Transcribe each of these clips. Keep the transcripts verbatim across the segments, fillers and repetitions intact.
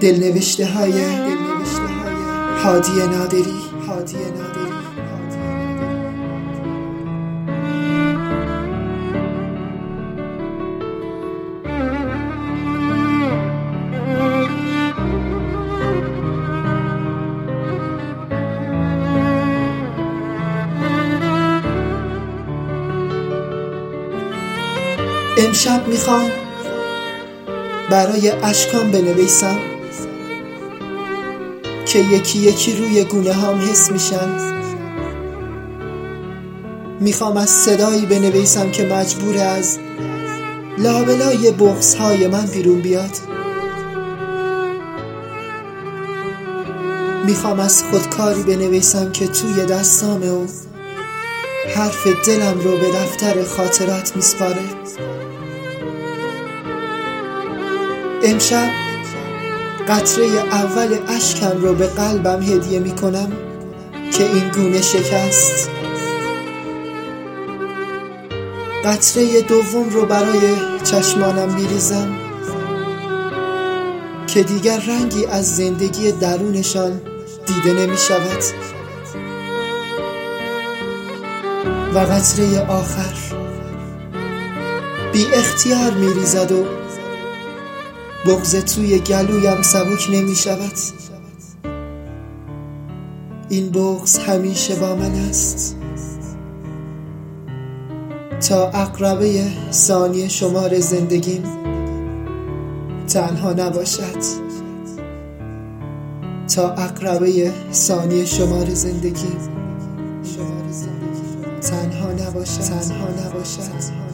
دلنوشته های هادی نادری. هادی نادری. امشب میخوام برای اشکام بنویسم که یکی یکی روی گونه هام حس میشن. میخوام از صدایی بنویسم که مجبور از لابلای بغض های من بیرون بیاد. میخوام از خودکاری بنویسم که توی دستامه و حرف دلم رو به دفتر خاطرات میسپاره. امشب قطره اول اشکم رو به قلبم هدیه میکنم که این گونه شکست. قطره دوم رو برای چشمانم میریزم که دیگر رنگی از زندگی درونشان دیده نمیشود. و قطره آخر بی اختیار میریزد و بغض توی گلویم سبک نمی شود. این بغض همیشه با من است تا عقربه ثانیه شمار زندگیم تنها نباشد. تا عقربه ثانیه شمار زندگیم تنها نباشد. تنها نباشد.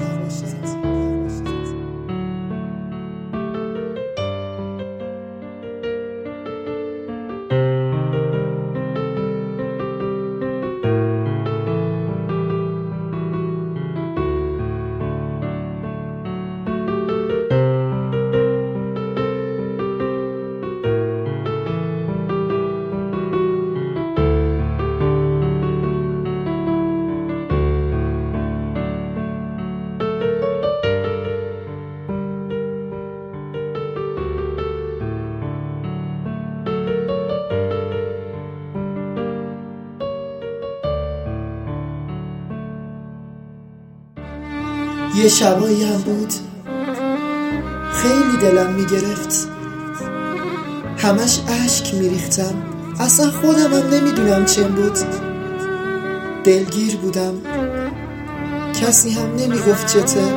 یه شبایی هم بود خیلی دلم میگرفت، همش اشک میریختم، اصلا خودم هم نمیدونم چم بود. دلگیر بودم، کسی هم نمیگفت چته،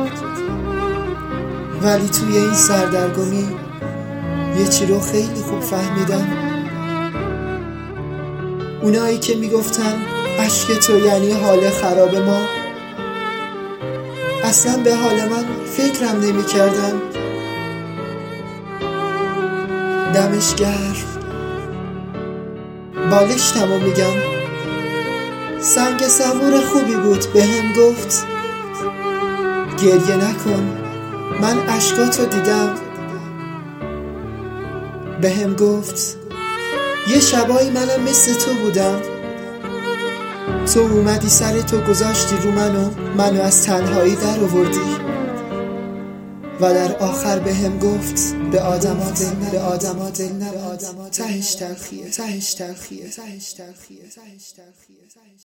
ولی توی این سردرگمی یه چی رو خیلی خوب فهمیدم. اونایی که میگفتن اشک تو یعنی حال خراب ما اصلا به حال من فکرم نمی کردن. دمش گرم، بالشتمو میگم، سنگ صبور خوبی بود. به هم گفت گریه نکن، من اشکاتو دیدم. به هم گفت یه شبایی منم مثل تو بودم، تو اومدی سر تو گذاشتی رو منو منو از تنهایی در آوردی. و در آخر به هم گفت به آدما دل نبند، به آدما دل نبند، تهش تلخیه، تهش تلخیه، تهش تلخیه، تهش تلخیه.